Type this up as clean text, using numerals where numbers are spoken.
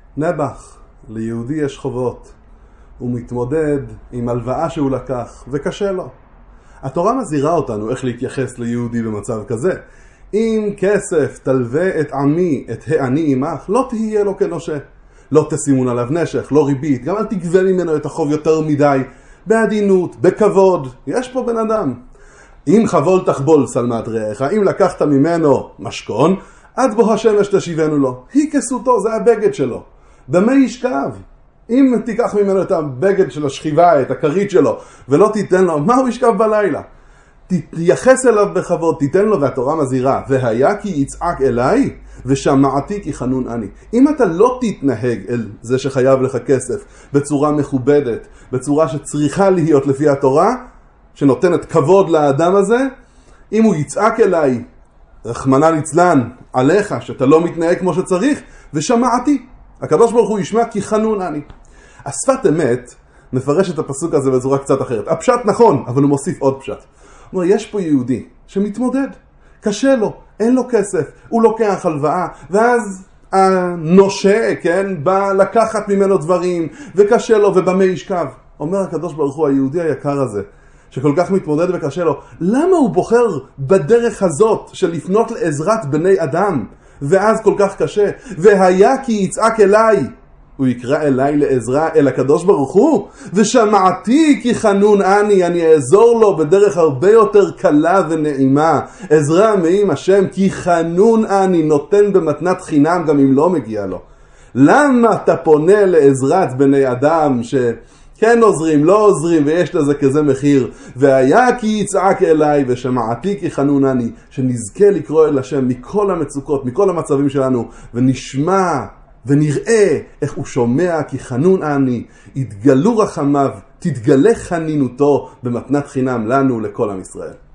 נבח, ליהודי יש חובות. הוא מתמודד עם הלוואה שהוא לקח, וקשה לו. התורה מזהירה אותנו איך להתייחס ליהודי במצב כזה. אם כסף תלווה את עמי, את העני עמך, לא תהיה לו כנושה. לא תשימון עליו נשך, לא ריבית, גם אל תגבה ממנו את החוב יותר מדי. בעדינות, בכבוד, יש פה בן אדם. אם חבול תחבול סלמת רעך, אם לקחת ממנו משכון, עד בו השמש תשיבנו לו. היא כסותו, זה הבגד שלו. במה ישכב? אם תיקח ממנו את הבגד של השכיבה, את הכרית שלו, ולא תיתן לו, מה הוא ישכב בלילה? תייחס אליו בכבוד, תיתן לו, והתורה מזהירה, והיה כי יצעק אליי, ושמעתי כי חנון אני. אם אתה לא תתנהג אל זה שחייב לך כסף, בצורה מכובדת, בצורה שצריכה להיות לפי התורה, שנותנת כבוד לאדם הזה, אם הוא יצעק אליי, רחמנא ליצלן, עליך, שאתה לא מתנהג כמו שצריך, ושמעתי. הקדוש ברוך הוא ישמע כי חנון אני. השפת אמת מפרש את הפסוק הזה בצורה קצת אחרת. הפשט נכון, אבל הוא מוסיף עוד פשט. הוא אומר, יש פה יהודי שמתמודד, קשה לו, אין לו כסף, הוא לוקח הלוואה, ואז הנושה, כן, בא לקחת ממנו דברים, וקשה לו, ובמה ישכב. אומר הקדוש ברוך הוא, היהודי היקר הזה, שכל כך מתמודד וקשה לו, למה הוא בוחר בדרך הזאת של לפנות לעזרת בני אדם, ואז כל כך קשה? והיה כי יצעק אליי, הוא יקרא אליי לעזרה, אל הקדוש ברוך הוא, ושמעתי כי חנון אני אעזור לו בדרך הרבה יותר קלה ונעימה. עזרה מעם השם, כי חנון אני, נותן במתנת חינם גם אם לא מגיע לו. למה אתה פונה לעזרת בני אדם שכן עוזרים, לא עוזרים, ויש לזה כזה מחיר? והיה כי יצעק אליי ושמעתי כי חנון אני, שנזכה לקרוא אל השם מכל המצוקות, מכל המצבים שלנו, ונשמע ונראה איך הוא שומע כי חנון אני, יתגלו רחמיו, תתגלה חנינותו במתנת חינם לנו לכל עם ישראל.